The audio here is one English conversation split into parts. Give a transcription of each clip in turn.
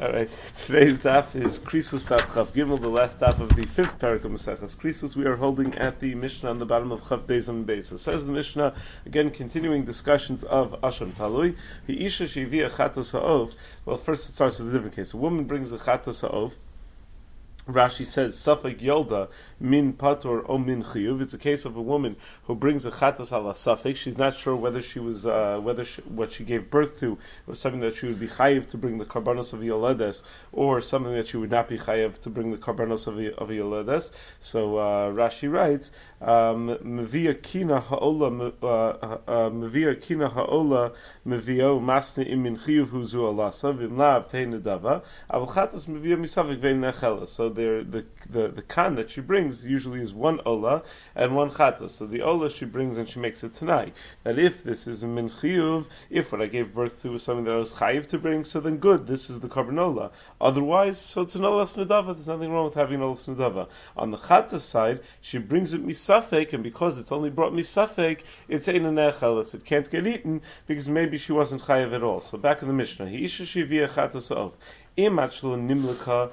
Alright, today's daf is Krisus daf Chav Gimel, the last daf of the fifth parak of Maseches Krisus. We are holding at the Mishnah on the bottom of Chav Beis and Beis. So says the Mishnah, again continuing discussions of Asham Talui. Isha shivia chatos ha'ov. Well, first it starts with a different case. A woman brings a chatos ha'ov. Rashi says, Safek Yolda min patur o min chiyuv. It's a case of a woman who brings a chatas ala Safek. She's not sure whether she was, what she gave birth to was something that she would be chayiv to bring the karbanos of Yoledes, or something that she would not be chayiv to bring the karbanos of Yoledes. So Rashi writes, Mevia kina ha'ola mevio masne imin chiyuv huzu alasa v'imlav tein nedava avul chatas mevia misavik vein nechela. So the kan that she brings usually is one ola and one chatas. So the ola she brings and she makes it tonight. That if this is a min chiyuv, if what I gave birth to was something that I was chayiv to bring, so then good, this is the korban ola. Otherwise, so it's an olas nedava. There's nothing wrong with having an olas nedava. On the chatas side, she brings it misafek, and because it's only brought misafek, it's ein nechelas. It can't get eaten because maybe she wasn't chayiv at all. So back in the Mishnah, he isha shivia chatas of. If let's say before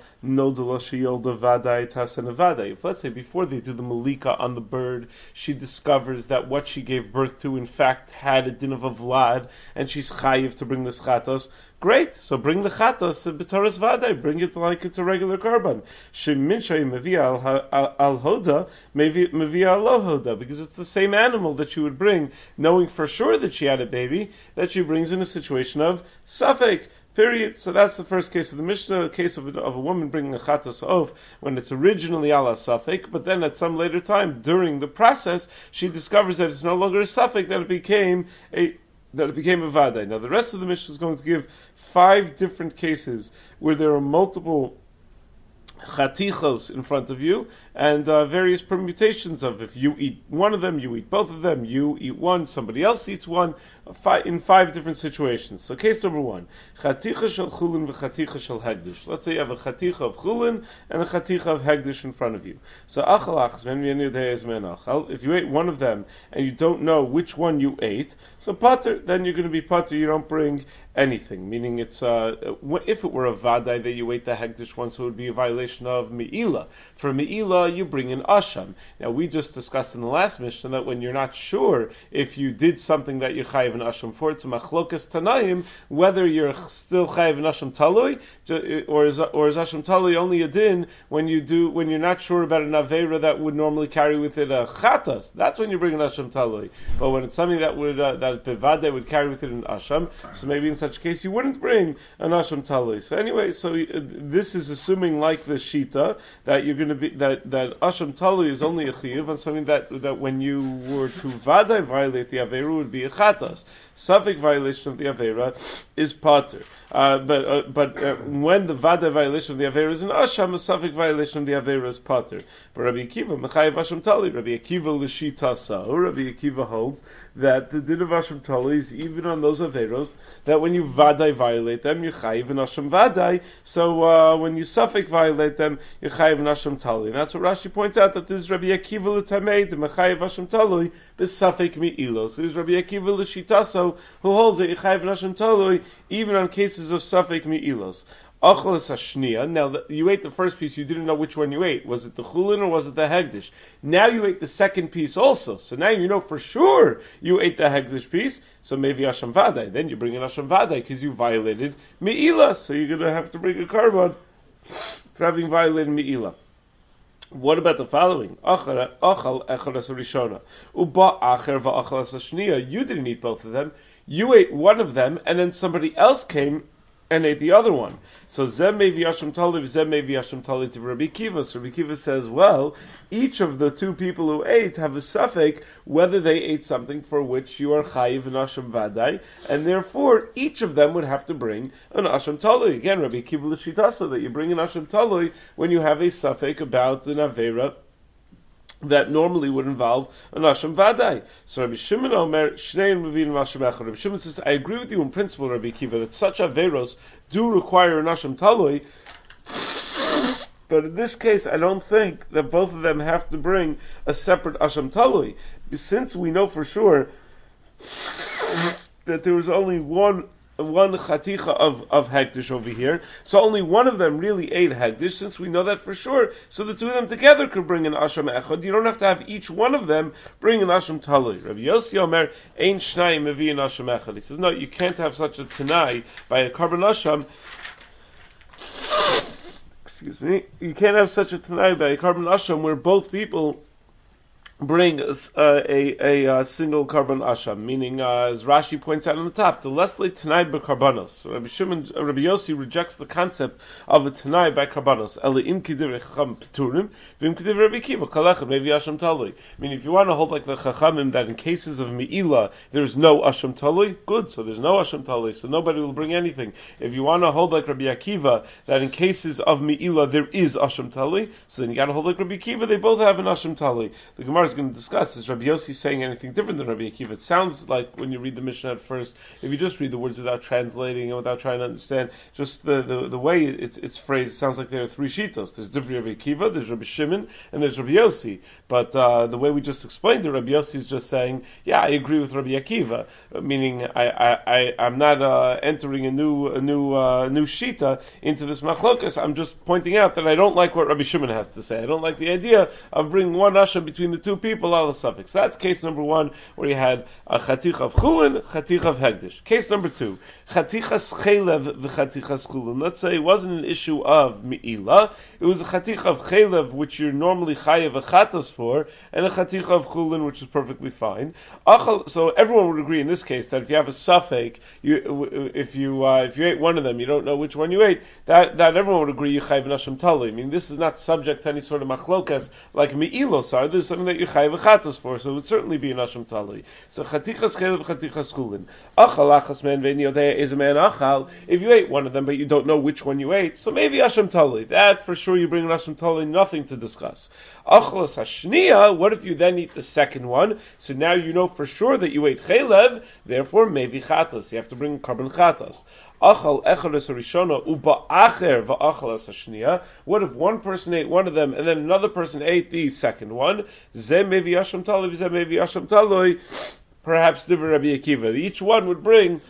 they do the malika on the bird, she discovers that what she gave birth to in fact had a din of a vlad, and she's chayiv to bring the chatos. Great, so bring the chatos b'toras vaday, bring it like it's a regular korban. Sheminshay mevia al hoda, mevia al lo hoda, because it's the same animal that she would bring, knowing for sure that she had a baby, that she brings in a situation of safek. Period. So that's the first case of the Mishnah, a case of a woman bringing a chatas of when it's originally ala safek, but then at some later time during the process she discovers that it's no longer a safek, that it became a vaday. Now the rest of the Mishnah is going to give 5 different cases where there are multiple chatichos in front of you, and various permutations of if you eat one of them, you eat both of them, you eat one, somebody else eats one, in 5 different situations. So case number 1, chaticha shel chulin v'chaticha shel hegdish. Let's say you have a chaticha of chulin and a chaticha of hegdish in front of you. So if you ate one of them and you don't know which one you ate, so pater, then you're going to be pater, you don't bring anything, meaning it's if it were a vaday that you ate the hegdish one, so it would be a violation of me'ila. For me'ila, you bring in asham. Now we just discussed in the last Mishnah that when you're not sure if you did something that you're chayiv in asham for, it's a machlokas tanaim whether you're still chayiv in asham talui, or is asham talui only a din when you're not sure about an avera that would normally carry with it a chatas. That's when you bring an asham talui. But when it's something that would that bevade would carry with it an asham, so maybe in such a case you wouldn't bring an asham talui. So anyway, this is assuming like the shita that you're going to be that asham talui is only a chiyuv on something that when you were to vaday violate the avera would be a chatas. Safek violation of the avera is pater. But when the vaday violation of the avera is an asham, a safek violation of the avera is pater. But Rabbi Akiva mechayev asham talui. Rabbi Akiva l'shita sao. Rabbi Akiva holds that the din of asham talui is even on those averos that when you vaday violate them, you're chayiv in asham vaday. So when you safek violate them, you're chayiv in asham talui. And that's what Rashi points out, that this is Rabbi Akiva l'tamei the mechayev asham talui b'safek mi'ilo. So this is Rabbi Akiva l'shita sao, who holds that you're chayiv in asham talui even on cases of safek mi'ilos. Achalas hashniya. Now you ate the first piece, you didn't know which one you ate. Was it the chulin or was it the hegdish? Now you ate the second piece also. So now you know for sure you ate the hegdish piece. So maybe asham vaday. Then you bring an asham vaday because you violated mi'ila. So you're going to have to bring a korban for having violated mi'ila. What about the following? Achal echalas rishona uba acher va'achalas hashniya. You didn't eat both of them. You ate one of them, and then somebody else came and ate the other one. So Zem mevi Asham Tali, Zem mevi Asham Tali to Rabbi Kiva. So Rabbi Kiva says, well, each of the 2 people who ate have a suffix whether they ate something for which you are chayiv in Asham Vadai, and therefore each of them would have to bring an Asham Tali. Again, Rabbi Kiva l'shita, so that you bring an Asham Tali when you have a suffix about an Avera that normally would involve an asham vaday. So Rabbi Shimon Omer, Shnei Mevin Asham Echad. Rabbi Shimon says, I agree with you in principle, Rabbi Kiva, that such averos do require an asham talui, but in this case, I don't think that both of them have to bring a separate asham talui, since we know for sure that there was only one chaticha of hekdesh over here. So only one of them really ate hekdesh, since we know that for sure. So the two of them together could bring an asham echad. You don't have to have each one of them bring an asham talui. Rabbi Yossi Omer ein shnayim mevi an asham echad. He says no, you can't have such a tanai by a carbon asham. Excuse me. You can't have such a tanai by a carbon asham where both people bring a single carbon asham, meaning as Rashi points out on the top, the leslie tanai b'karbanos. So Rabbi Yossi rejects the concept of a tanai by karbanos. Eli im kidir chacham peturim, v'im kidir Rabbi Akiva kalechem mevi asham talui. Meaning, if you want to hold like the chachamim that in cases of meila there's no asham talui, good. So there's no asham talui, so nobody will bring anything. If you want to hold like Rabbi Akiva that in cases of meila there is asham talui, so then you got to hold like Rabbi Akiva. They both have an asham talui. The Gemara is going to discuss, is Rabbi Yossi saying anything different than Rabbi Akiva? It sounds like when you read the Mishnah at first, if you just read the words without translating and without trying to understand, just the way it's phrased, it sounds like there are three shitos. There's different Rabbi Akiva, there's Rabbi Shimon, and there's Rabbi Yossi. But the way we just explained it, Rabbi Yossi is just saying, yeah, I agree with Rabbi Akiva, meaning I'm not entering a new shita into this machlokas. I'm just pointing out that I don't like what Rabbi Shimon has to say. I don't like the idea of bringing one asha between the two people. So that's case number one, where you had a chatich of chulin, chatich of hegdish. Case number two, chatichas chelev v'chatichas chulin. Let's say it wasn't an issue of meila, it was a chatich of chelev, which you're normally chayev a chatas for, and a chatich of chulin, which is perfectly fine. So everyone would agree in this case that if you have a suffix, if you ate one of them, you don't know which one you ate, that everyone would agree you chayev nashim tali. I mean, this is not subject to any sort of machlokas like meilos are. This is something that you chayev a chatas for, so it would certainly be an asham tali. So chatichas chelev, chatichas chulin. Achal achas man ve'ni yodei is a man achal. If you ate one of them, but you don't know which one you ate, so maybe asham tali. That for sure you bring an asham tali, nothing to discuss. Achlas hashniya. What if you then eat the second one? So now you know for sure that you ate chelev. Therefore, maybe chatas. You have to bring carbon chatas. Achal echares harishona uba acher va'achalas hashniya. What if one person ate one of them and then another person ate the second one? Zeh maybe asham taloi, zeh maybe asham taloi. Perhaps divrei Rabbi Akiva. Each one would bring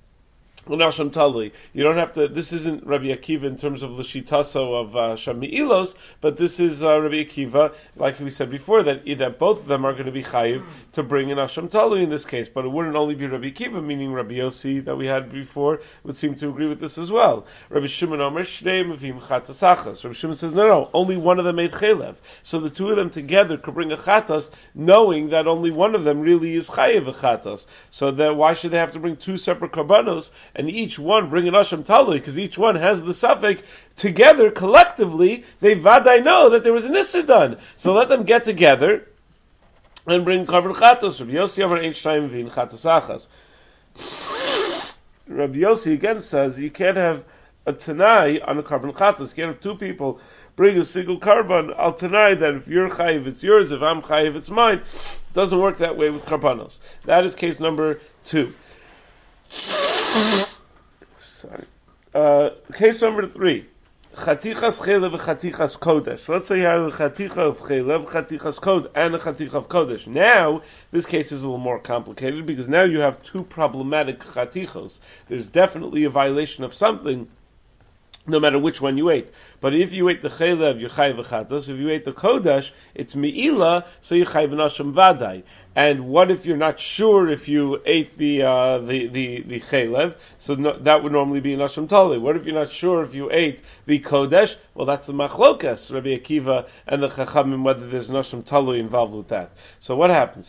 Nasham Tali. You don't have to. This isn't Rabbi Akiva in terms of Lashitaso of Shami'ilos, but this is Rabbi Akiva, like we said before, that both of them are going to be chayiv to bring in Nasham Tali in this case. But it wouldn't only be Rabbi Akiva, meaning Rabbi Yossi that we had before would seem to agree with this as well. Rabbi Shimon Omer Shnei Mevim Chatas Achas. Rabbi Shimon says no, only one of them made chelev. So the two of them together could bring a chatas, knowing that only one of them really is chayiv a chatas. So that why should they have to bring two separate karbanos? And each one bring an asham talui, because each one has the suffix. Together, collectively, they vaday know that there was an isser done. So let them get together and bring carbon chatos. Rabbi Yossi over ein shnayim v'in chatos achas. Rabbi Yossi again says you can't have a tanai on a carbon chatos. You can't have two people bring a single carbon. Al tanai that if you're chayiv, it's yours. If I'm chayiv, it's mine. It doesn't work that way with karbanos. That is case number 2. Sorry. Case number 3. Chatichas chelev v'chatichas kodesh. Let's say you have a chaticha of chelev, chatichas kodesh, and a chaticha of kodesh. Now, this case is a little more complicated because now you have two problematic chatichos. There's definitely a violation of something, no matter which one you ate. But if you ate the chelev, you're chayiv v'chatos. If you ate the kodesh, it's meila, so you're chayiv nasham vadai. And what if you're not sure if you ate the chelev? So that would normally be an asham tali. What if you're not sure if you ate the kodesh? Well, that's the machlokas, Rabbi Akiva and the chachamim, whether there's an asham tali involved with that. So what happens?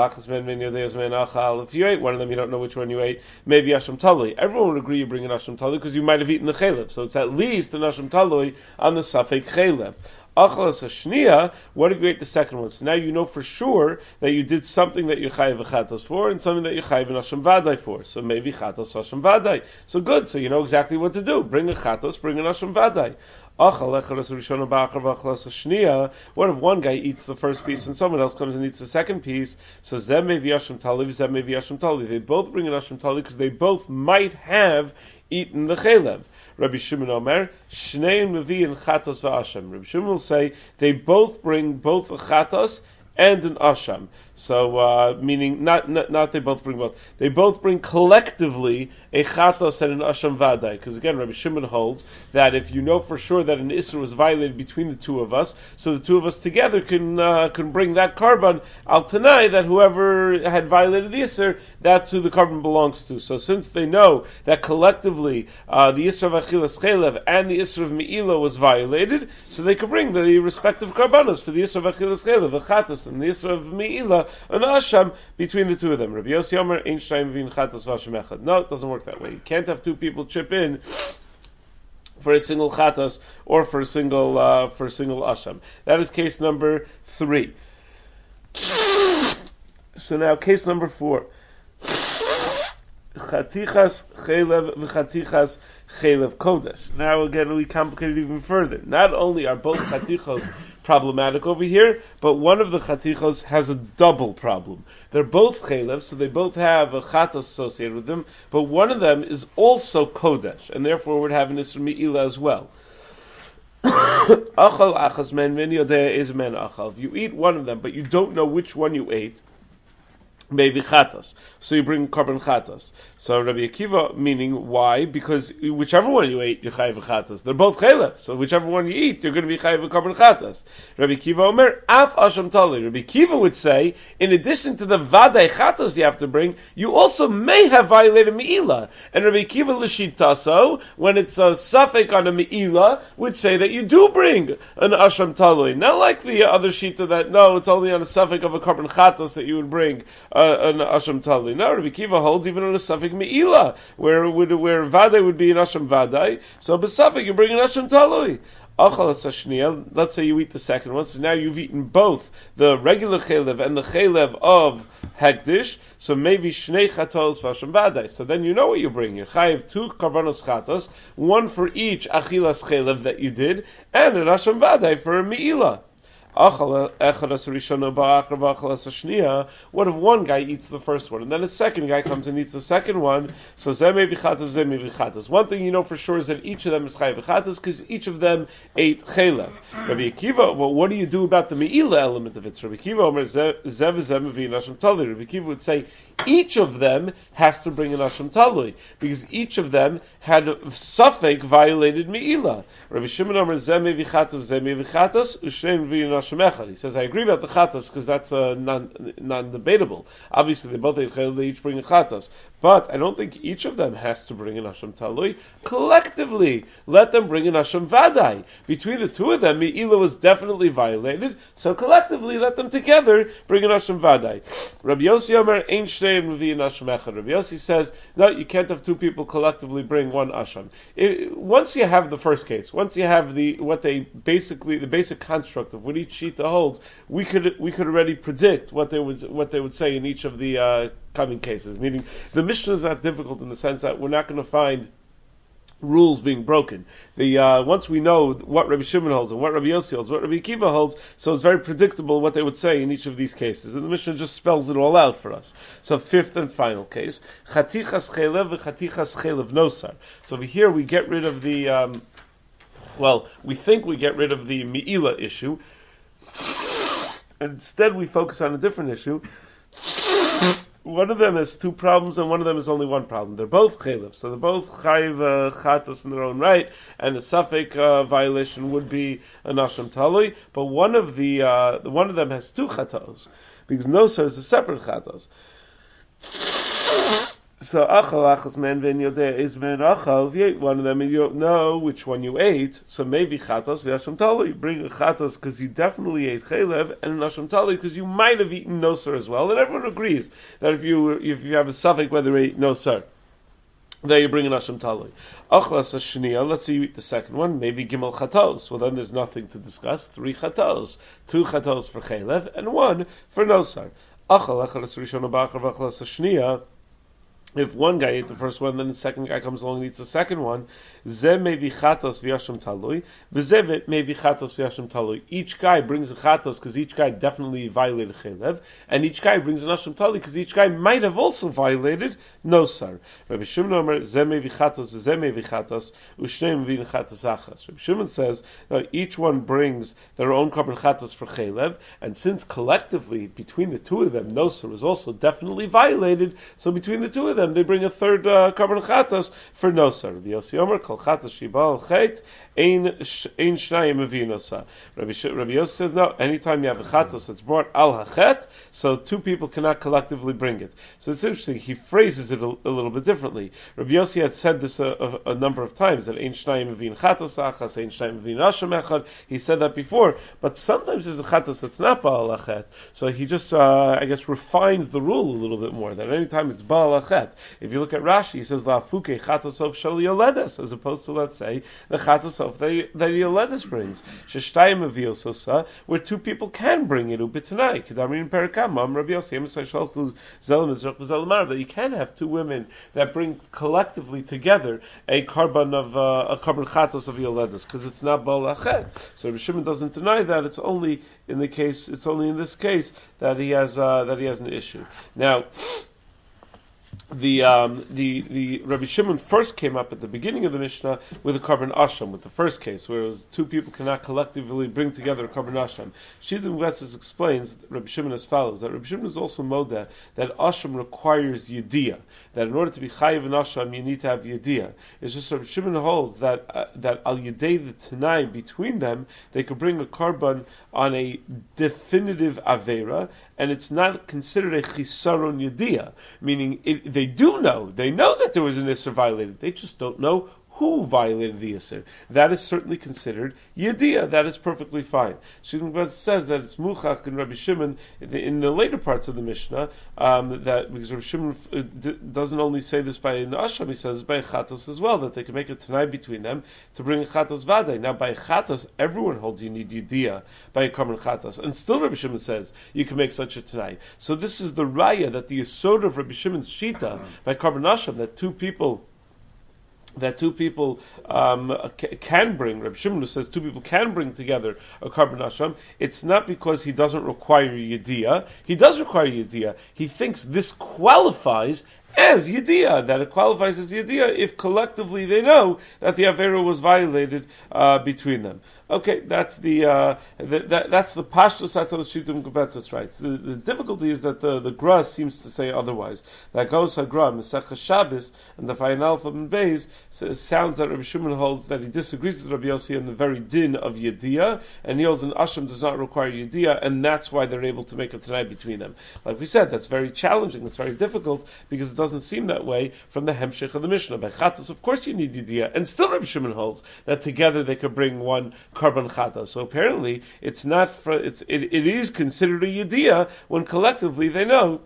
If you ate one of them, you don't know which one you ate. Maybe asham tali. Everyone would agree you bring an asham tali because you might have eaten the chelev. So it's at least an asham tali on the safek chelev. Achalas hashniya, what if you ate the second one? So now you know for sure that you did something that you're chayiv v'chatos for and something that you're chayiv nasham vadai for. So maybe chatos nasham vadai. So good, so you know exactly what to do. Bring a chatos, bring a nasham vadai. What if one guy eats the first piece and someone else comes and eats the second piece? So zeh maybe asham tali, zeh maybe asham tali. They both bring an asham tali because they both might have eaten the chelev. Rabbi Shimon Omer, Shnei Mevi and Chatos v'Asham. Rabbi Shimon will say they both bring both a Chatos and an Asham. So, meaning not they both bring both. They both bring collectively a chatos and an asham vadai. Because again, Rabbi Shimon holds that if you know for sure that an isser was violated between the two of us, so the two of us together can bring that carbon al tanai that whoever had violated the isser, that's who the carbon belongs to. So since they know that collectively the isser of achilas chelev and the isser of meila was violated, so they could bring the respective karbanos for the isser of achilas chelev, a chatos, and the isser of meila, an asham, between the two of them. Rabbi Yossi Omer, ein shtayim v'in chatos v'asham echad. No, it doesn't work that way. You can't have two people chip in for a single chatos or for a single asham. That is case number 3. So now case number 4. Chatichas chelev v'chatichas chelev kodesh. Now again we complicate it even further. Not only are both chatichos problematic over here, but one of the chatichos has a double problem. They're both chelev, so they both have a chatos associated with them, but one of them is also kodesh, and therefore would have an isra me'ila as well. Achal achas men v'niyodeh is men achal. If you eat one of them, but you don't know which one you ate, maybe chatas. So you bring carbon chatas. So Rabbi Akiva, meaning why? Because whichever one you ate, you're chayiv chatas. They're both chelev. So whichever one you eat, you're going to be chayiv carbon chatas. Rabbi Akiva Omer, af asham tali. Rabbi Akiva would say, in addition to the vadai chatas you have to bring, you also may have violated meila. And Rabbi Akiva l'shitaso, when it's a suffix on a meila, would say that you do bring an asham tali. Not like the other shita that, no, it's only on a suffix of a carbon chatas that you would bring an asham tali. No, Rabbi Akiva holds even on a suffix meila, where vadai would be an asham vadai. So b'suffix you bring an asham tali. Let's say you eat the second one, so now you've eaten both the regular chelev and the chelev of hektish. So maybe shnei chatos v'asham vadai. So then you know what you bring. You chayiv 2 karbanos chatos, one for each achilas chelev that you did, and an asham vadai for a meila. What if one guy eats the first one, and then a second guy comes and eats the second one? So one thing you know for sure is that each of them is chayav v'chatas because each of them ate chelev. Rabbi Akiva, well, what do you do about the meila element of it? So Rabbi Akiva Omer zev zev v'in asham talui. Rabbi Akiva would say each of them has to bring an asham talui because each of them had suffix violated meila. Rabbi Shimon Omer zev v'chatas u'shein v'in. He says, I agree about the chatas because that's non-debatable. Obviously, they both they each bring a chatas, but I don't think each of them has to bring an asham talui. Collectively, let them bring an asham vadai. Between the two of them, me'ila was definitely violated, so collectively, let them together bring an asham vadai. Rabbi Yossi Omer, ein shnei mevi asham echad. Rabbi Yossi says, no, you can't have two people collectively bring one asham. Once you have the first case, once you have the basic construct of what each shita holds, we could already predict what they would say in each of the coming cases. Meaning, the Mishnah is not difficult in the sense that we're not going to find rules being broken. Once we know what Rabbi Shimon holds and what Rabbi Yossi holds, what Rabbi Akiva holds, so it's very predictable what they would say in each of these cases. And the Mishnah just spells it all out for us. So fifth and final case, chatichas chelev v'chatichas chelev nosar. So over here we get rid of the, we think we get rid of the me'ila issue. Instead, we focus on a different issue. One of them has 2 problems, and one of them is only 1 problem. They're both chelev, so they're both chayiv chatos in their own right, and the suffix violation would be an asham talui. But one of them has 2 chatos, because nosar is a separate chatos. So achal achas man ven yodeh is man achal. If you ate one of them and you don't know which one you ate, so maybe chatos v'asham talui. You bring a chatos because you definitely ate chelev, and an asham talui because you might have eaten nosar as well. And everyone agrees that if you have a suffix whether you ate nosar, there you bring an asham talui. Achlas hashniya. Let's say you eat the second one, maybe gimel chatos. Well, then there's nothing to discuss. 3 chatos, 2 chatos for chelev and 1 for nosar. Achal achas rishon ba'achar v'achlas hashniya. If one guy ate the first one, then the second guy comes along and eats the second one, ze mevi chatos v'yasham talui, v'zevet mevi chatos v'yasham talui. Each guy brings a chatos because each guy definitely violated chelev, and each guy brings an asham talui because each guy might have also violated nosar. Rabbi Shimon Omer, ze mevi chatos v'ze mevi chatos, u'shnei mevi chatos achas. Rabbi Shimon says that each one brings their own carbon chatos for chelev, and since collectively between the two of them nosar was also definitely violated, so between the two of them they bring a third carbon chatos for nosar. Rabbi Yossi Omer, kol chatos shibal chet ein shnayim mevi nosar. Rabbi Yossi says no. Anytime you have a chatos that's brought al hachet, so two people cannot collectively bring it. So it's interesting. He phrases it a little bit differently. Rabbi Yossi had said this a number of times that ein shnayim mevi chatos achas, ein shnayim mevi asham echad. He said that before, but sometimes there's a chatos that's not ba'al hachet. So he just I guess refines the rule a little bit more. That anytime it's ba'al hachet. If you look at Rashi, he says la'afuke chatosov shel yoledes, as opposed to, let's say, the chatosov that yoledes brings. Sheshtayim aviososa, where two people can bring it ubitanai. Kedamin perakam Rabbi Yossi shalchu zelam mizrach v'zelamar, that you can have two women that bring collectively together a carbon chatos of yoledes, because it's not ba'al hachet. So Rabbi Shimon doesn't deny that. It's only in this case that he has an issue. Now, the Rabbi Shimon first came up at the beginning of the Mishnah with a carbon asham, with the first case, where it was two people cannot collectively bring together a carbon asham. Shittim Gletzis explains Rabbi Shimon as follows: that Rabbi Shimon is also moda that asham requires yediyah, that in order to be chayiv an asham you need to have yediyah. It's just Rabbi Shimon holds that al yedei the tanai between them they could bring a carbon on a definitive avera, and it's not considered a chisaron yediyah, meaning they know that there was an Isser violated, they just don't know who violated the Isser. That is certainly considered Yediyah. That is perfectly fine. Shittim Gletzis says that it's Muchach in Rabbi Shimon in the later parts of the Mishnah, that because Rabbi Shimon doesn't only say this by an Asham, he says by a Chatos as well, that they can make a Tanai between them to bring a Chatos Vadei. Now by a Chatos, everyone holds you need Yediyah by a Karban Chatos, and still Rabbi Shimon says you can make such a Tanai. So this is the Raya that the Yesod of Rabbi Shimon's Shita by Karban Asham, that two people can bring, Rabbi Shimon says two people can bring together a carbon asham. It's not because he doesn't require yediyah. He does require yediyah. He thinks this qualifies as yediyah, that it qualifies as yediyah if collectively they know that the avera was violated between them. Okay, that's the pashtus. That's how the Shittim Gletzis writes. The difficulty is that the Gra seems to say otherwise. That goes Hagra Mesechah Shabbos and the Fayin Alpha and Beis sounds that Rabbi Shimon holds that he disagrees with Rabbi Yossi on the very din of Yediyah, and he holds an Asham does not require Yediyah, and that's why they're able to make a Tanai between them. Like we said, that's very challenging. It's very difficult because it doesn't seem that way from the Hemshech of the Mishnah. By Chatos, of course, you need Yediyah, and still Rabbi Shimon holds that together they could bring one Karban Chata. So apparently, it is considered a Yediyah when collectively they know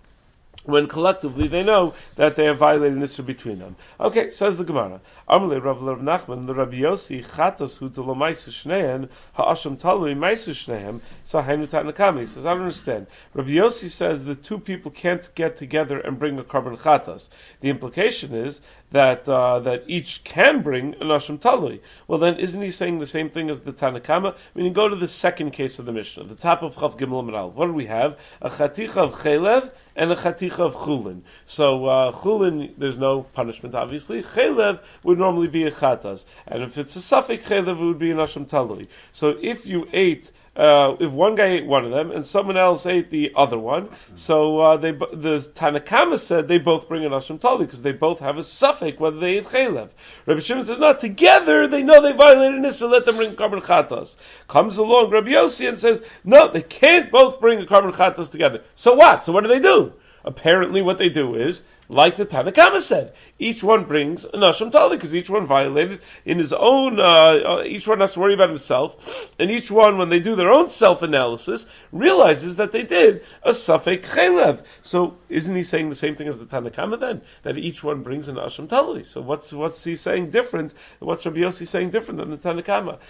that they have violated Nisra between them. Okay, says the Gemara. Amrle Rav Nachman, the Rabbi Yossi, Chatas hu to l'maisu shnehem, ha'asham talui maisu shnehem, so hainu ta'nakami. He says, I don't understand. Rabbi Yossi says the two people can't get together and bring a carbon chatas. The implication is that each can bring an asham talui. Well then, isn't he saying the same thing as the Tanakama? Meaning, go to the second case of the Mishnah, the top of Chav Gimel Amud Aleph. What do we have? A chaticha of chelev and a chaticha of chulin. So chulin, there's no punishment, obviously. Chelev would normally be a chatas, and if it's a suffix chelev, it would be an asham talui. So if you ate, if one guy ate one of them and someone else ate the other one, so the Tanakama said they both bring an asham talui because they both have a suffix whether they ate chelev. Rabbi Shimon says not together. They know they violated this, so let them bring carbon chatas. Comes along Rabbi Yossi and says no, they can't both bring a carbon chatas together. So what? So what do? Apparently, what they do is, like the Tanakama said, each one brings an asham talui because each one violated in his own. Each one has to worry about himself, and each one, when they do their own self-analysis, realizes that they did a suffix chelev. So, isn't he saying the same thing as the Tanakama then? That each one brings an asham talui. So, what's he saying different? What's Rabbi Yossi saying different than the Tanakama?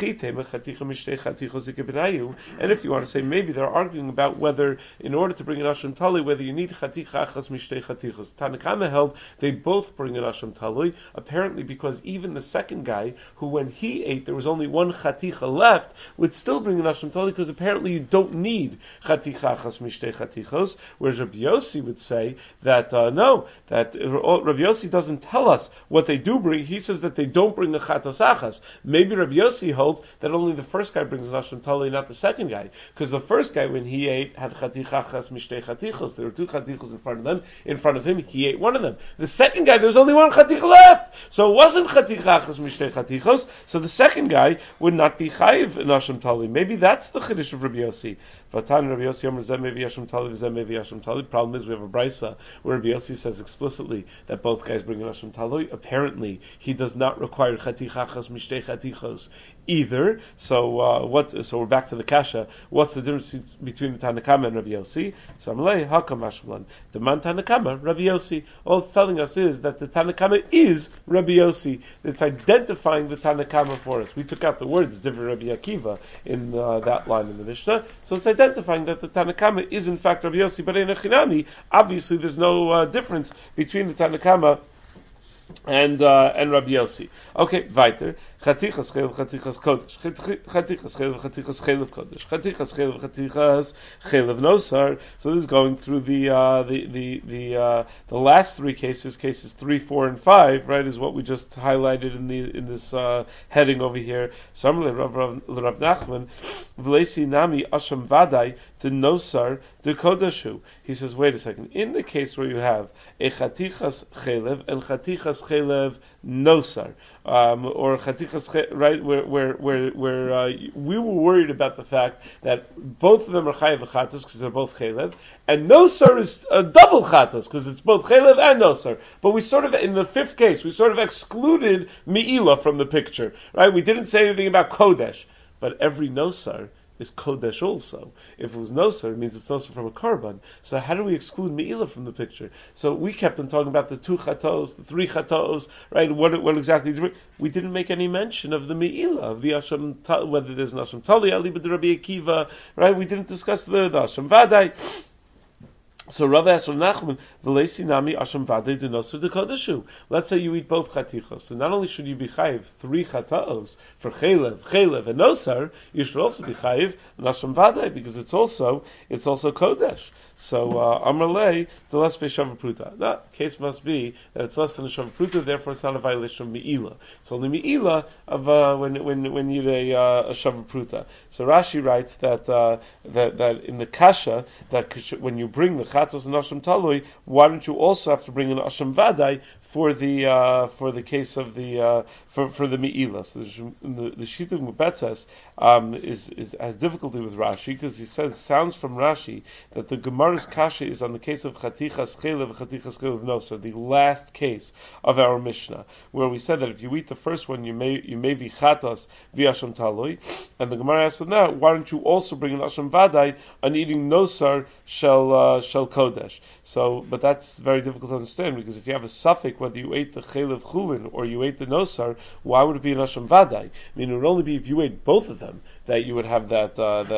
And if you want to say maybe they're arguing about whether, in order to bring an asham talui, whether you need chaticha achas mishtei chatichos chatichos. Tanakama held they both bring an asham talui, apparently because even the second guy, who when he ate there was only one chaticha left, would still bring an asham talui, because apparently you don't need chatichachas mishtei chatichos, whereas Rabbi Yossi would say that no, that Rabbi Yossi doesn't tell us what they do bring. He says that they don't bring a chatas achas. Maybe Rabbi Yossi holds that only the first guy brings an asham talui, not the second guy, because the first guy, when he ate, had chatichachas mishtei chatichos. There were two chatichos in front of them. In front of him, he ate one of them. The second guy, there's only one chaticha left, so it wasn't chatichachas mishtei chatichos. So the second guy would not be chayiv in asham talui. Maybe that's the chiddush of Rabbi Yossi. Vatan Rabbi Yossi Yomer Zeh Mevi Asham Talui V'Zeh Mevi Asham Talui. Problem is we have a brisa where Rabbi Yossi says explicitly that both guys bring an asham talui. Apparently, he does not require chatichachas mishtei chatichos either. So So we're back to the kasha. What's the difference between the Tanakama and Rabbi Yossi? So Amalei Hakam Ashmalan. The man Tanakama, Rabbi Yossi. All it's telling us is that the Tanakama is Rabbi Yossi. It's identifying the Tanakama for us. We took out the words Divrei Rabbi Akiva in that line in the Mishnah. So it's identifying that the Tanakama is in fact Rabbi Yossi. But in Echinami, obviously there's no difference between the Tanakama and Rabbi Yossi. Okay, weiter. Chatichas chelev chatichas kodesh. Chatichas chelev chatichas chelev kodesh. Chatichas chelev chatichas chelev nosar. So this is going through the last three cases 3, 4, and 5, right? Is what we just highlighted in this heading over here. Samle Rav Nachman v'leisi nami asham vadai to nosar de kodeshu. He says, wait a second. In the case where you have a chatichas chelev and chatichas chelev nosar, or chatichas, right, where we were worried about the fact that both of them are chayav chatas because they're both chelev, and nosar is a double chatas because it's both chelev and nosar. But we sort of, in the fifth case, we sort of excluded mi'ila from the picture, right? We didn't say anything about kodesh, but every nosar is kodesh also. If it was nosar, it means it's nosar from a korban. So how do we exclude me'ilah from the picture? So we kept on talking about the 2 chatos, the 3 chatos, right? What exactly? We didn't make any mention of the me'ilah, of the asham, whether there's an asham tali ali b'd Rabbi Akiva, right? We didn't discuss the asham vadai. So Rav asked Nachman, "V'leisi nami asham vadei denosur dekodeshu." Let's say you eat both chatichos, so not only should you be chayiv 3 chataos for chelev, and nosar, you should also be chayiv an asham vadei because it's also kodesh. So Amrlei the less be shavu pruta. The case must be that it's less than a shavu pruta, therefore it's not a violation of me'ilah. It's only me'ilah of when you eat a shavu pruta. So Rashi writes that in the kasha that when you bring the chatos and asham talui, why don't you also have to bring an asham vadai for the case of the for the me'ilah? So the Shittuk Mubetzes has difficulty with Rashi because he says sounds from Rashi that the Gemara's kasha is on the case of chatichas chelev and chatichas chelev nosar, the last case of our Mishnah, where we said that if you eat the first one, you may be chatos via asham talui, and the Gemara asked now, why don't you also bring an asham vadai on eating nosar shel kodesh? So, but that's very difficult to understand because if you have a suffix whether you ate the chelev chulin or you ate the nosar, why would it be an asham vadai? I mean, it would only be if you ate both of them that you would have that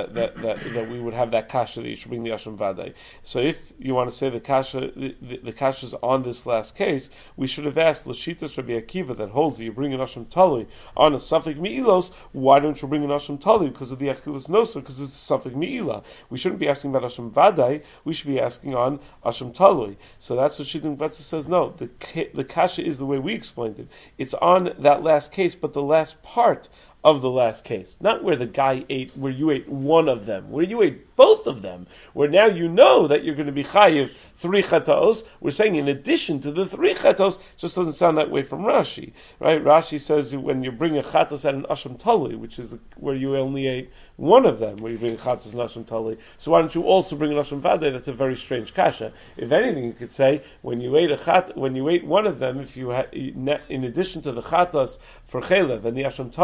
we would have that kasha that you should bring the asham vadai. So if you want to say the kasha is on this last case, we should have asked Lashitas Rabbi Akiva that holds that you bring an asham talui on a suffix mi'ilos. Why don't you bring an asham talui because of the achilas nosar? Because it's a suffix mi'ilah. We shouldn't be asking about asham vadai. We should be asking on asham talui. So that's what Shittim Betzah says. No, the kasha is the way we explained it. It's on that last case, but the last part of the last case, not where the guy ate, where you ate one of them, where you ate both of them, where now you know that you're going to be chayiv 3 chatos. We're saying in addition to the 3 chatos, just doesn't sound that way from Rashi, right? Rashi says when you bring a chatos at an asham tali, which is where you only ate one of them, where you bring a chatos and asham tali. So why don't you also bring an asham vadei? That's a very strange kasha. If anything, you could say when you ate one of them, if you had, in addition to the chatos for chelev and the asham tali for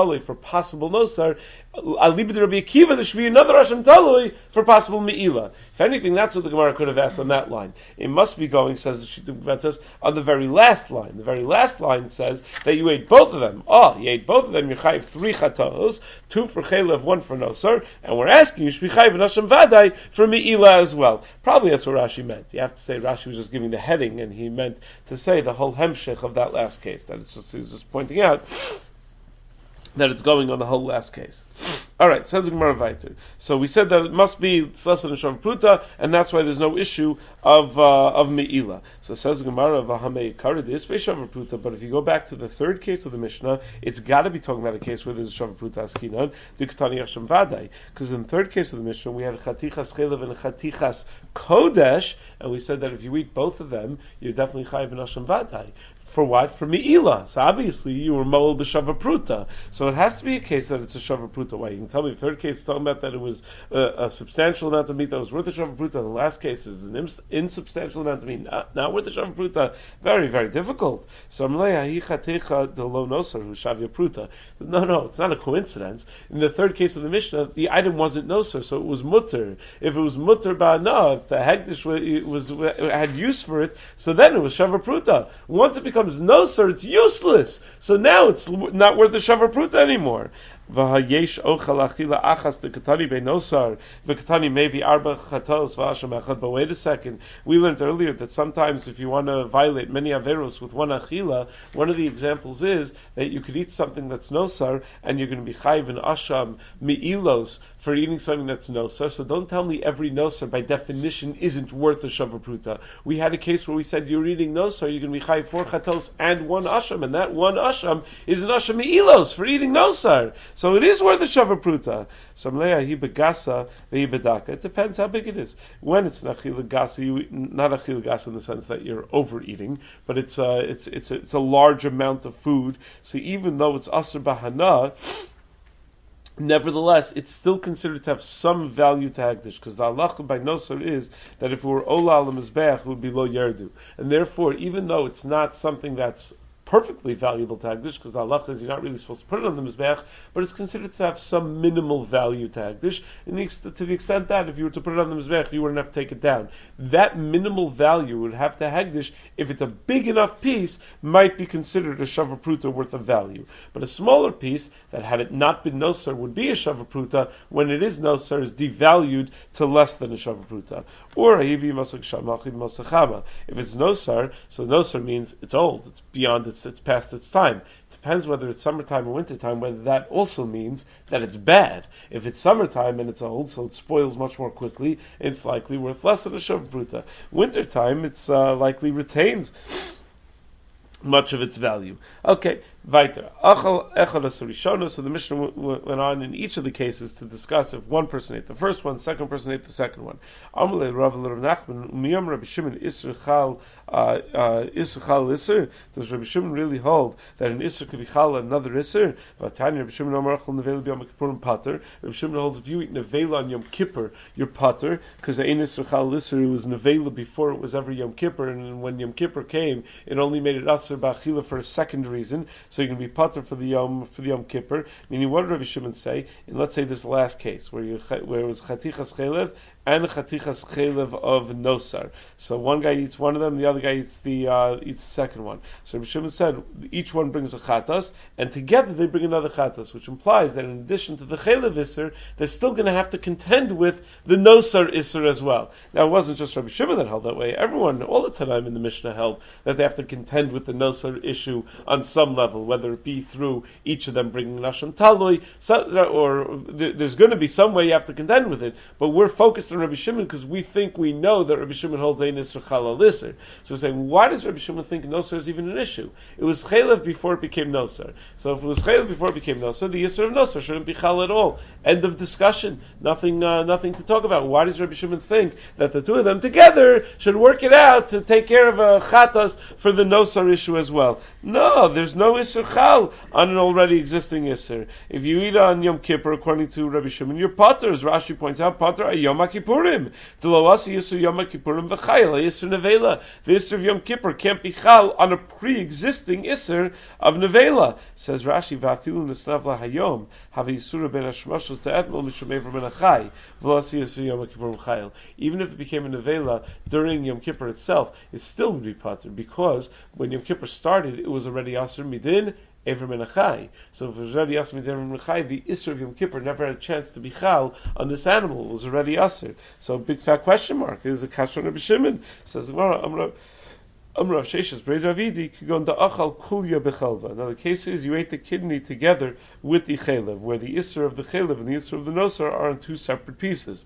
possible nosar. Alibid Rabbi Akiva, there should be another Hashem Talui for possible Me'ila. If anything, that's what the Gemara could have asked on that line. It must be going, says the Shittim says, on the very last line. The very last line says that you ate both of them. You ate both of them, you're chayiv 3 chatos, 2 for chaylev, 1 for nosar, and we're asking you should be chayiv and Hashem Vadai for Me'ila as well. Probably that's what Rashi meant. You have to say Rashi was just giving the heading, and he meant to say the whole hemshech of that last case. That it's just, he was just pointing out that it's going on the whole last case. All right, says the Gemara weiter. So we said that it must be tzlasa and shav pruta, and that's why there's no issue of me'ila. So says the Gemara v'hamei karid is shav pruta. But if you go back to the third case of the Mishnah, it's got to be talking about a case where there's a shav pruta askinan diktani yachshem vadai. Because in the third case of the Mishnah, we had chatichas chelev and chatichas kodesh, and we said that if you eat both of them, you're definitely chayiv and Hashem vadai. For what? For Me'ila. So obviously you were moel b'shava pruta. So it has to be a case that it's a shava pruta. Why? You can tell me the third case is talking about that it was a substantial amount of meat that was worth a shava pruta. The last case is an insubstantial amount of meat, not worth a shava pruta. Very, very difficult. So no, it's not a coincidence. In the third case of the Mishnah, the item wasn't noser, so it was mutter. If it was mutter ba'ana, if the hegdish had use for it, so then it was shava pruta. Once it becomes noser, it's useless. So now it's not worth a shava pruta anymore. V'hayesh ochal achila achas dekatani benosar v'katani maybe arba chatos v'asham echad. But wait a second, we learned earlier that sometimes if you want to violate many averos with one achila, one of the examples is that you could eat something that's nosar and you're going to be chayiv and asham mi'ilos for eating something that's nosar. So don't tell me every nosar by definition isn't worth a shava pruta. We had a case where we said you're eating nosar, you're going to be chayiv 4 chatos and 1 asham, and that 1 asham is an asham mi'ilos for eating nosar. So it is worth a shava pruta. It depends how big it is. When it's not achila gasa in the sense that you're overeating, but it's a large amount of food. So even though it's asr bahana, nevertheless, it's still considered to have some value to hagdish, because the halacha by nosar is that if it were ola al mizbeach, it would be lo yerdu, and therefore, even though it's not something that's perfectly valuable to hagdish, because the halacha is you're not really supposed to put it on the mizbeach, but it's considered to have some minimal value to hagdish, to the extent that if you were to put it on the mizbeach, you wouldn't have to take it down. That minimal value would have to hagdish, if it's a big enough piece, might be considered a shava pruta worth of value. But a smaller piece, that had it not been nosar, would be a shava pruta. When it is nosar, is devalued to less than a shava pruta. Or if it's nosar, so nosar means it's old, it's beyond it's past its time. It depends whether it's summertime or wintertime, whether that also means that it's bad. If it's summertime and it's old, so it spoils much more quickly, it's likely worth less than a shava pruta. Wintertime, it's likely retains much of its value. Okay, weiter. So the Mishnah went on in each of the cases to discuss if one person ate the first one, second person ate the second one. Amalei Rav Nachman Umiyam Rabbi Shimon Isser Chal Isser. Does Rabbi Shimon really hold that an Isser could be Chal another Isser? Vatani Rabbi Shimon Amar Chol Nevela B'Yom Kippur Pater. Rabbi Shimon holds if you eat Nevela on Yom Kippur, you're Pater, because the Ein Isser Chal Isser was Nevela before it was ever Yom Kippur, and when Yom Kippur came, it only made it Asr B'Achila for a second reason. So you can be pater for the Yom Kippur. Meaning, what did Rabbi Shimon say? And let's say this last case where it was chatichas chelev and chatichas chelev of nosar. So one guy eats one of them, the other guy eats the second one. So Rabbi Shimon said each one brings a chatas, and together they bring another chatas, which implies that in addition to the chelev isser, they're still going to have to contend with the nosar isser as well. Now, it wasn't just Rabbi Shimon that held that way. Everyone, all the time in the Mishnah, held that they have to contend with the nosar issue on some level, whether it be through each of them bringing Nasham Taloi, or there's going to be some way you have to contend with it, but we're focused on Rabbi Shimon because we think we know that Rabbi Shimon holds Ein Isser Chal Isser. So we're saying, why does Rabbi Shimon think Nosar is even an issue? It was Chalev before it became Nosar. So if it was Chalev before it became Nosar, the Isser of Nosar shouldn't be Chal at all. End of discussion. Nothing to talk about. Why does Rabbi Shimon think that the two of them together should work it out to take care of a Chatas for the Nosar issue as well? No, there's no Isser Chal on an already existing Isser. If you eat on Yom Kippur, according to Rabbi Shimon, you're Pater, as Rashi points out, Pater Yom Kippurim. The Loasi Yisur Yom Kippurim v'chayil Yisur Nevela. The Yisur of Yom Kippur can't be chal on a pre-existing Yisur of Nevela. Says Rashi, V'afilu Nisnav Lahayom Havi Yisur Ben Hashmashos Te'etmol Mishum Ever Ben Achai V'loasi Yisur Yom Kippurim v'chayil. Even if it became a Nevela during Yom Kippur itself, it still would be pater, because when Yom Kippur started, it was already Asur Midin Ever Menachai. So if it was already Asur Midin Ever Menachai, the Isser of Yom Kippur never had a chance to be chal on this animal. It was already Asur. So big fat question mark. It is a kasher on Rabbi Shimon. Says Amrav Sheshes Brei Davidi Kigon Da'achal Kulya Bechelva. Now the case is you ate the kidney together with the chelev, where the Isser of the chelev and the Isser of the nosar are in two separate pieces.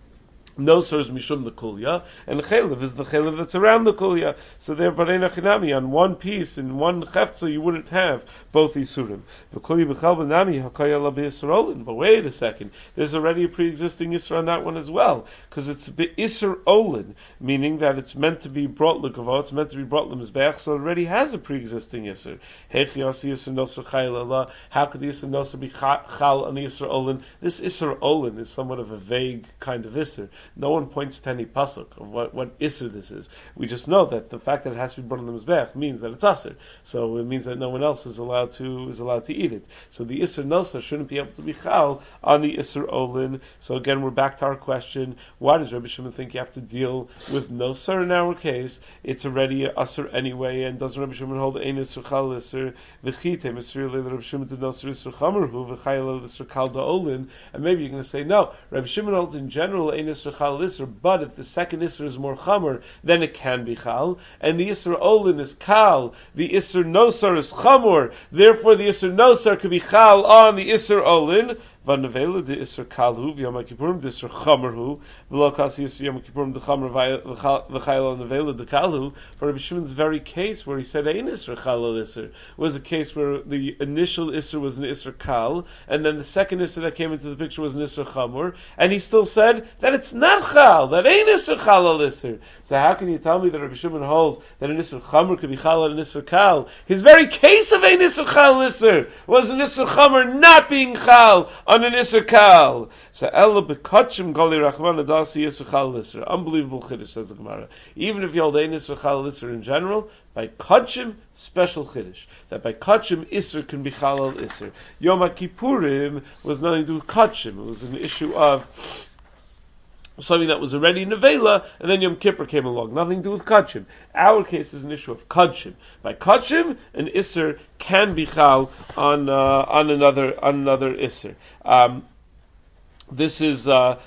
Nosar is mishum the kulya, and the chelev is the chelev that's around the kulya. So there, barei nachinami, on one piece, in one chefza, you wouldn't have both isurim. The kulya b'chalba nami hakaya la b'yisrolin. But wait a second, there's already a pre-existing isra on that one as well, because it's b'isr olin, meaning that it's meant to be brought l'kavah, it's meant to be brought l'mizbeach, so it already has a pre-existing isr. Hechi yasi isr nosar chayil Allah. How could the isr nosar be chal on the isr olin? This isr olin is somewhat of a vague kind of isr. No one points to any pasuk of what isser this is. We just know that the fact that it has to be brought on the mizbech means that it's aser. So it means that no one else is allowed to eat it. So the isser nosa shouldn't be able to be chal on the isser olin. So again, we're back to our question: why does Rabbi Shimon think you have to deal with nosa in our case? It's already aser anyway, and doesn't Rabbi Shimon hold ein isser chal isser v'chite misri le Rabbi Shimon to noser isser chamerhu v'chayil isser kal da olin? And maybe you're going to say no. Rabbi Shimon holds in general ein isser chal isser, but if the second isser is more chamer, then it can be chal. And the isser olin is kal, the isser nosar is chamor, therefore the isser nosar could be chal on the isser olin. Vanavela de isser kalhu v'yom kippurim de isser chamerhu v'lo kasi isser yom kippurim de chamer v'chayil navela de kalhu. For Rabbi Shimon's very case where he said ein isser chal isser was a case where the initial isser was an isser kal, and then the second isser that came into the picture was an isser chamor, and he still said that it's not chal, that ain't isser chal isser. So how can you tell me that Rabbi Shimon holds that an isser chamor could be chal on an isser kal? His very case of ein isser chal isser was an isser chamor not being chal on an isser kal. So ella bekachim gali rachman adasi isser chal isser. Unbelievable chiddush, says the Gemara. Even if you hold ein isser chal isser in general, by kachim, special chiddush. That by kachim, isser can be chalal isser. Yom Kippurim was nothing to do with kachim. It was an issue of something that was already nevela, and then Yom Kippur came along. Nothing to do with kachim. Our case is an issue of kachim. By kachim, an isser can be chal on another isser. This is.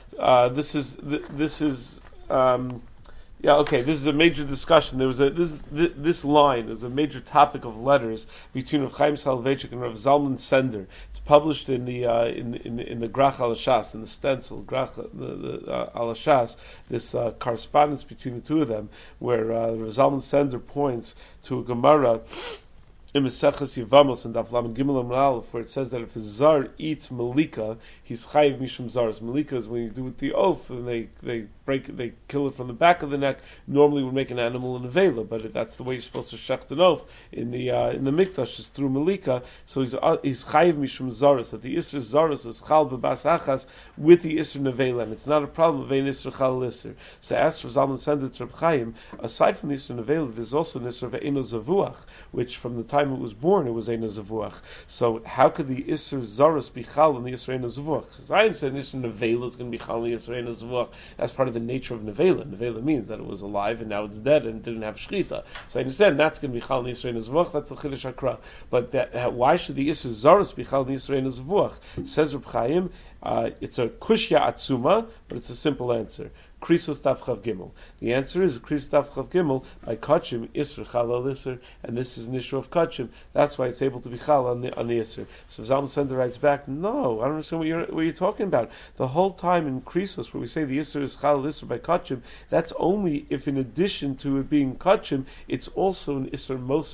This is a major discussion. There was this line is a major topic of letters between Rav Chaim Soloveitchik and Rav Zalman Sender. It's published in the Grach al Shas, in the stencil Grach al Shas. This correspondence between the two of them, where Rav Zalman Sender points to a Gemara in Maseches Yevamos and Daf Lamed Gimel Amud Aleph, where it says that if a zar eats malika, he's chayiv mishum zaros. Malika is when you do it the oath, and they kill it from the back of the neck. Normally, would make an animal in a vela, but that's the way you're supposed to shecht an oath in the mikdash is through malika. So he's chayiv mishum zaros. That the isser zaros is chal b'bas achas with the isser nevela, and it's not a problem of ein isser chal isser. So as for Zalman Sender to Reb Chaim, aside from the isser nevela, there's also an isser of eino zavuach, which from the time it was born, it was eino zavuach. So how could the isser zaros be chal on the isser eino zavuach? Because I understand isser nevela is going to be chal on the isser eino zavuach. That's part of the nature of nevela. Nevela means that it was alive and now it's dead and didn't have shchita. So I understand that's going to be chal on the isser eino zavuach. That's the chiddush hakra. But why should the isser zaros be chal on the isser eino zavuach? Says Reb Chaim, it's a kushya atzuma, but it's a simple answer. Krisos Daf Chav Gimel. The answer is Krisos Daf Chav Gimel by kachim isr chalal isr, and this is an issue of kachim. That's why it's able to be chal on the isr. So Zalman Sender writes back, no, I don't understand what you're talking about. The whole time in Krisos, where we say the isr is chalal isr by kachim, that's only if in addition to it being kachim, it's also an isr mosif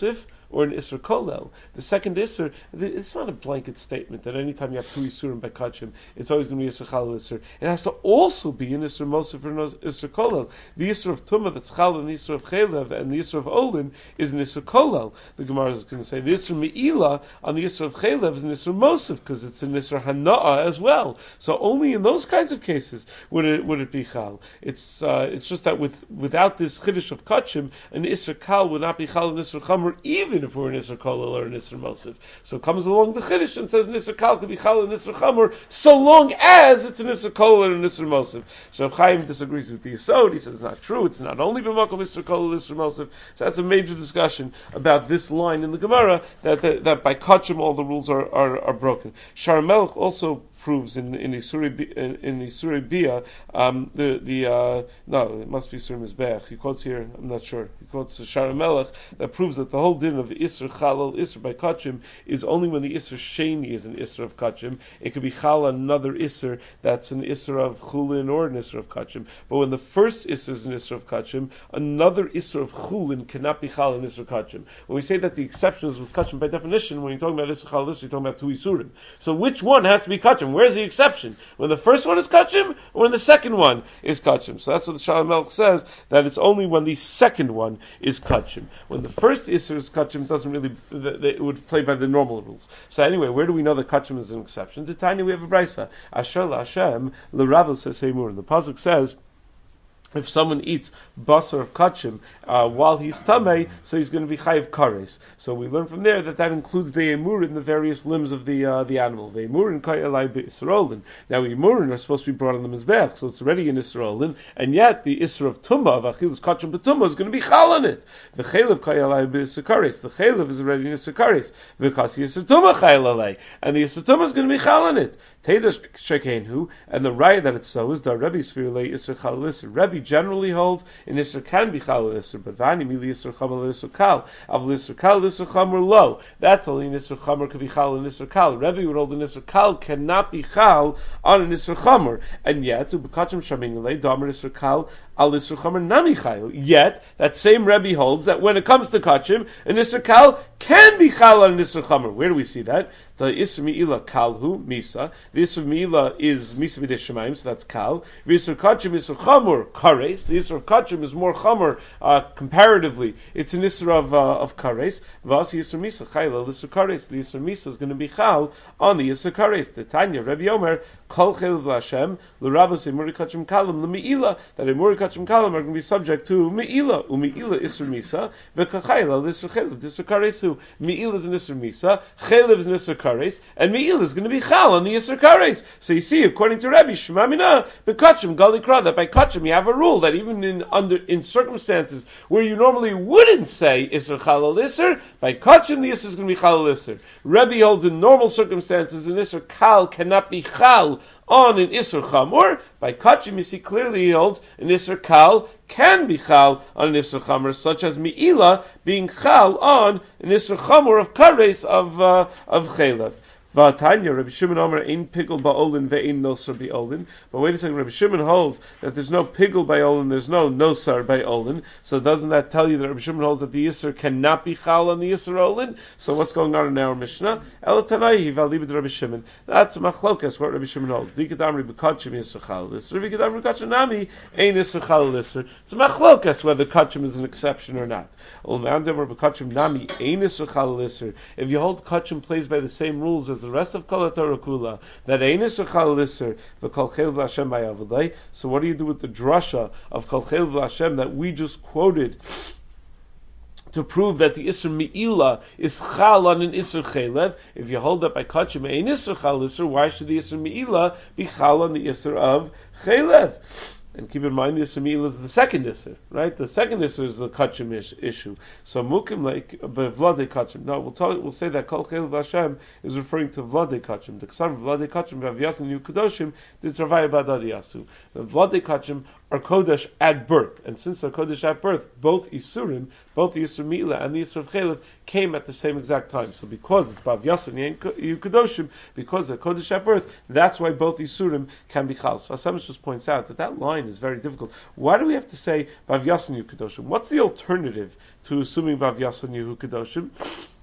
or an Isser Kolel. The second Isser, it's not a blanket statement that anytime you have two Isurim by Kachim, it's always going to be Isser Chal Isser. It has to also be an Isser Mosif or an Isser Kolel. The Isser of Tumah that's Chal and the Isser of Chelev and the Isser of Olin is an Isser Kolel. The Gemara is going to say the Isser Me'ila on the Isser of Chelev is an Isser Mosif because it's an Isser Hana'ah as well. So only in those kinds of cases would it be Chal. It's just that without this Chiddush of Kachim, an Isser Kal would not be Chal and Isser Chamor even if we're an Isser Kolel or an Isser Mosif. So it comes along the Chiddush and says an Isser Kal could be Chal and Isser Chamor so long as it's an Isser Kolel or an Isser Mosif. So Chaim disagrees with the Yisod. He says it's not true. It's not only b'makom Isser Kolel, Isser Mosif. So that's a major discussion about this line in the Gemara that by Kachim all the rules are broken. Shar Melech also proves in Isurei Bia, no, it must be Sur Mizbeach. He quotes here, I'm not sure. He quotes Shara Melech that proves that the whole din of Isur Chalal, Isur by Kachim, is only when the Isur Sheni is an Isur of Kachim. It could be Chal another Isur that's an Isur of Chulin or an Isur of Kachim. But when the first Isur is an Isur of Kachim, another Isur of Chulin cannot be Chal an Isur Kachim. When we say that the exception is with Kachim, by definition, when you're talking about Isur Chal Isur, you're talking about two Isurim. So which one has to be Kachim? Where's the exception? When the first one is Kachim, or when the second one is Kachim? So that's what the Shalom Melech says, that it's only when the second one is Kachim. When the first Isser is Kachim, doesn't really, it would play by the normal rules. So anyway, where do we know that Kachim is an exception? To Tanya we have a Brisa. Asher LaHashem, l'Rabel says Heimur. The Pasuk says, if someone eats basar of kachim while he's tamei, so he's going to be chayiv kares. So we learn from there that includes the emurin, the various limbs of the animal. The emurin kayalai b'isrolin. Now emurin are supposed to be brought on the mizbech, so it's already in isrolin, and yet the isra of tumah, of achilus kachim b'tumah, is going to be chal on it. The chaylev kayalai b'isakares. The chaylev is already in isakares. Because the isra tumah chayalalei, and the isra tumah is going to be chal on it. Teidash shekenhu, and the raya that it's so is the Rebbe Sfirulei isra chal isra. Rebbe generally holds in Isser can be Chal Isser, but Vani Mili Isser Chamal Isser Kal. Av Isser Kal Isser Chamar low. That's only in Isser Chamar could be Chal and Isser Kal. Rebbe would hold in Isser Kal cannot be Chal on an Isser Chamar. And yet, to Bekachim Shamingalei, Damer Isser Kal, Al Isser Chamar Nami Chal. Yet, that same Rebbe holds that when it comes to Kachim, an Isser Kal can be Chal on an Isser Chamar. Where do we see that? The Isser Me'ila Kalhu, Misa. The Isser Me'ila is Misa B'dei Shemaim, so that's Kal. The Isser Kachim, Isser Chamur, Kares. The Isser of Kachim is more Chamur, comparatively. It's an Isser of Kares. Vasi Isser Misa, Chayla, Isser Kares. The Isser Misa is going to be Chal on the Isser Kares. The Tanya, Rebbe Yomer, Kol Chayla V'Hashem, L'Rabbos Emuri Kachim Kalam, L'Me'ila, that Emuri Kachim Kalam are going to be subject to Me'ila. U'Me'ila Isser Misa, V'Kachayla, L'Isser Chayla, L'Isser Karesu. Me'ila is an Isser Misa, Chayla is an Isser Kares, and Me'ila is going to be Chal on the Isser Kares. So you see, according to Rebbe, Shema Mina, B'Kachim, Gali Kra, that by Kachim you have a rule that even in circumstances where you normally wouldn't say Isser Chalal Isser, by Kachim the Isser is going to be Chalal Isser. Rebbe holds in normal circumstances an Isser Kal cannot be Chal on an Isser Chamor. By Kachim you see clearly he holds an Isser Kal can be Chal on an Isser Chamor, such as Me'ila being Chal on an Isser Chamor of Kares of Chelev. V'atanya, Rabbi Shimon Omer, ein pigul ba'olin ve'ein nosar ba'olin. But wait a second, Rabbi Shimon holds that there's no pigul ba'olin, there's no nosar ba'olin. So doesn't that tell you that Rabbi Shimon holds that the Yisr cannot be chal on the Yisr olin? So what's going on in our Mishnah? El Tanai v'alibid Rabbi Shimon. That's machlokas, what Rabbi Shimon holds. Dikadamri b'kachim Yisr chal l'Yisr, v'ikadamri b'kachim nami ein Yisr chal l'Yisr. It's machlokas whether kachim is an exception or not. Ulmandamri b'kachim nami ein Yisr chal l'Yisr. If you hold kachim plays by the same rules as the rest of Kol HaTorah Kula, that ein Isser Chal Isser v'Kol Chel v'Hashem B'Yavodai. So what do you do with the drasha of Kol Chel v'Hashem that we just quoted to prove that the Isser Me'ila is Chal on an Isser Chelev? If you hold that by Kachim ein Isser Chal Isser, why should the Isser Me'ila be Chal on the Isser of Chelev? And keep in mind, the Isser Me'ila is the second Isser, right? The second Isser is the Kachim issue. So Mukim like Vladei Kachim. No, we'll say that Kol Chel v'Hashem is referring to Vladei Kachim. The Ksav Vladei Kachim v'Avyasin Yu Kadoshim did Travaya Badad Yasu. The Vladei Kachim are kodesh at birth, and since they're kodesh at birth, both isurim, both the Yisur Mi'ila and the Yisur of Chelev came at the same exact time. So because it's Bav Yasan Yukadoshim, because they're kodesh at birth, that's why both isurim can be chal. So Hashem just points out that line is very difficult. Why do we have to say Bav Yasan Yukadoshim? What's the alternative to assuming Bav Yasan Yukadoshim?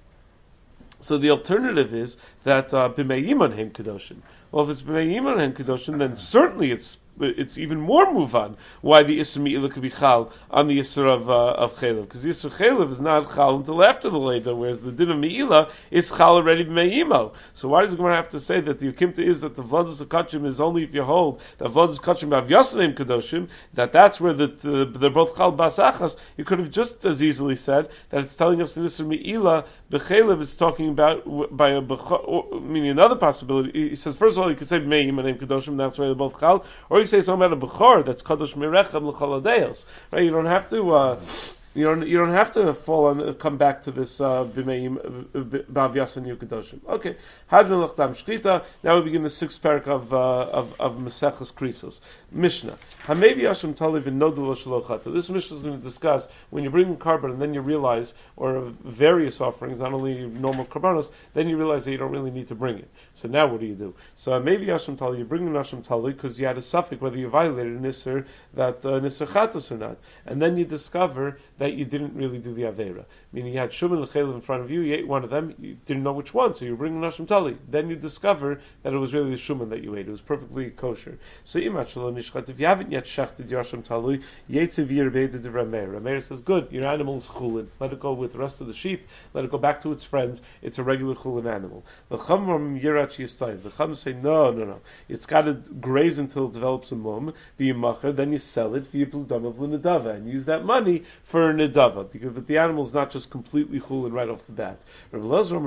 So the alternative is that B'mei Yiman Hem Kedoshim. Well, if it's B'mei Yiman Hem Kedoshim, then certainly it's even more muvan why the Yisur Mi'ila could be chal on the Yisur of Chelev, because the Yisur of Chelev is not chal until after the Leda, whereas the din of Mi'ila is chal already b'mei Yimo. So why does the Gemara have to say that the Yukimta is that the Vladus Kachim is only if you hold that Vladus Kachim Bav Yasanim Kedoshim, that's where they're both chal basachas? You could have just as easily said that it's telling us the Yisur Mi'ila b'Chelev is talking about by a b'chor, meaning another possibility. He says first of all you could say b'mei Yimo and Kedoshim, that's why they're both chal, or you say something about a b'chor that's kadosh mirechem l'chaladeos, right? You don't have to. You don't have to come back to this b'meim Bav Yasan Yukadoshim. Okay, Hadron Lachtam Shchita. Now we begin the sixth parak of Maseches Krisos. Mishnah. Hamevi Yashim Taliv in Nodul Shalochata. This Mishnah is going to discuss when you bring carbon and then you realize, or various offerings, not only normal karbanos, then you realize that you don't really need to bring it. So now what do? So Hamevi Yashim Taliv, you bring the Yashim Taliv because you had a suffix whether you violated an Isser that Nisser Chatos or not, and then you discover that you didn't really do the Aveira. Meaning you had Shuman and Chelev in front of you, you ate one of them, you didn't know which one, so you bring Nashim Tali. Then you discover that it was really the Shuman that you ate. It was perfectly kosher. So if you haven't yet shechted your Nashim Tali, Yetziv Yir Be'ed de Rameir. Rameir says, good, your animal is chulin. Let it go with the rest of the sheep, let it go back to its friends, it's a regular chulin animal. The Chum say, no. It's got to graze until it develops a mum, be a macher, then you sell it, and use that money for nidava, because the animal is not just completely chulin right off the bat. Rabbi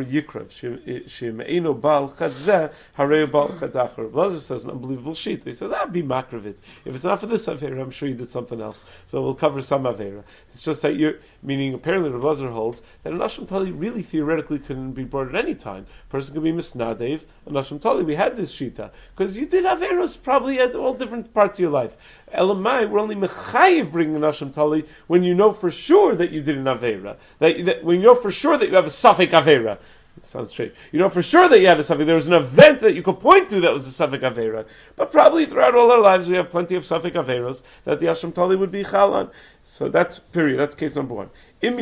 Elazar says an unbelievable sheet. He says that'd be makravit. If it's not for this avera, I'm sure you did something else. So we'll cover some avera. It's just that you're meaning apparently Rabbi Elazar holds that an Nashim Tali really theoretically can be brought at any time. A person can be misnadev, a Nashim Tali. We had this shita because you did averas probably at all different parts of your life. Elamai, we're only mechayiv bringing a Nashim Tali when you know for sure that you did an avera. That when you know for sure that you have a suffix avera. It sounds strange. You know for sure that you had a suffix. There was an event that you could point to that was a suffix avera. But probably throughout all our lives we have plenty of suffix averos that the Asham Tali would be chalan. So that's period. That's case number one.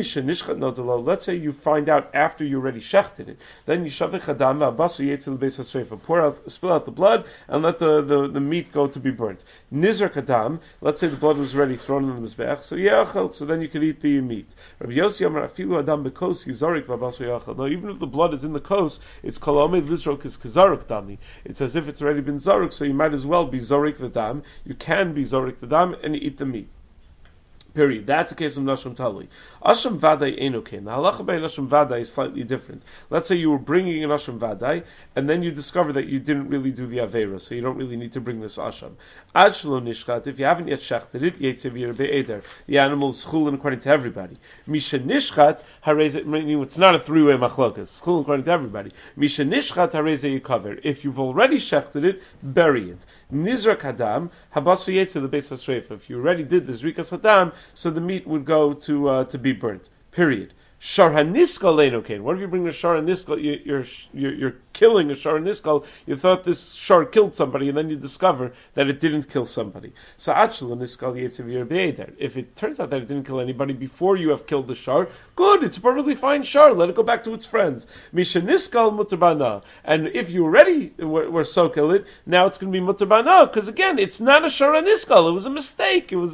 Let's say you find out after you already shechted it, then you shavich hadam abasu yetzel beis hasreifa, spill out the blood and let the meat go to be burnt. Nizar kadam, let's say the blood was already thrown in the mizbeach, so then you can eat the meat. Rabbi Yossi Amar afilu adam bekos yizorik vabasu yachal. No, even if the blood is in the kos, it's kolomed lizrok is kazaruk dami. It's as if it's already been zaruk, so you might as well be zorik the dam. You can be zorik the dam and eat the meat. Period. That's the case of Nashim Tali. Asham Vadai Enukin. The halacha by Nashim Vadai is slightly different. Let's say you were bringing an Asham Vadai, and then you discover that you didn't really do the Avera, so you don't really need to bring this Asham. Ad Shelo Nishchat, if you haven't yet shechted it, Yetzev Yir Be'eder. The animal is chulin according to everybody. Misha Nishchat, Hareze, meaning it's not a three-way machlokas. Chulin according to everybody. Misha Nishchat, Hareze Yikaver. If you've already shechted it, bury it. Nizrak Hadam, Habasu Yetzev the Beis HaSreifa. If you already did this Rikas Hadam, so the meat would go to be burnt. Period. Shar haniskal leinokain. What if you bring a shar haniskal? You're killing a shar haniskal. You thought this shar killed somebody, and then you discover that it didn't kill somebody. So achel haniskal yetziv yer be'eder. If it turns out that it didn't kill anybody before you have killed the shar, good. It's a perfectly fine shar. Let it go back to its friends. Mishaniskal mutabana. And if you already were so kill it, now it's going to be mutabana because again, it's not a shar haniskal. It was a mistake. It was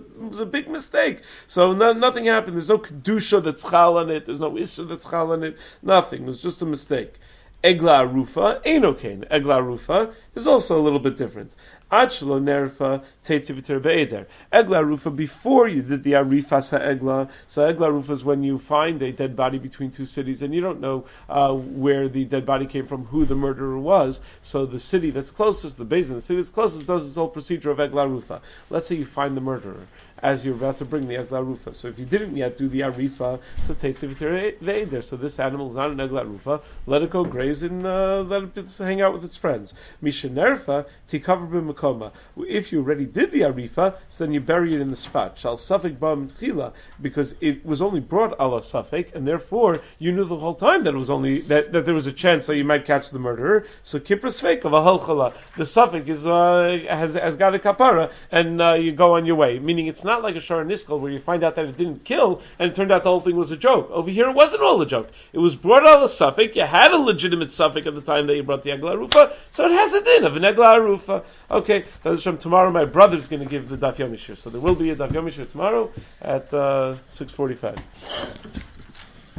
a big mistake. So nothing happened. There's no kedusha that's chal on it. There's no issue that's chal on it. Nothing. It was just a mistake. Egla arufa, einokain. Egla arufa is also a little bit different. Achlo nerfa tetiviter be'eder. Egla arufa, before you did the arifas ha'egla. So egla arufa is when you find a dead body between two cities and you don't know where the dead body came from, who the murderer was. So the city that's closest, the base in the city that's closest, does this whole procedure of egla arufa. Let's say you find the murderer as you're about to bring the egla arufa. So if you didn't yet do the arifa, so tetiviter be'eder. So this animal is not an egla arufa. Let it go graze and let it hang out with its friends. Misha nerfa tikaver b'koma. If you already did the arifa, so then you bury it in the spot. Shal safek ba'am tchila, because it was only brought ala safek, and therefore you knew the whole time that it was only that there was a chance that you might catch the murderer. So kipras fake of a halchala, the safek is has got a kapara, and you go on your way. Meaning it's not like a shara niskal where you find out that it didn't kill, and it turned out the whole thing was a joke. Over here, it wasn't all a joke. It was brought ala safek. You had a legitimate safek at the time that you brought the egla arufa, so it has a din of an egla arufa. Okay, tomorrow my brother's going to give the daf yomishir, so there will be a daf yomishir tomorrow at 6:45.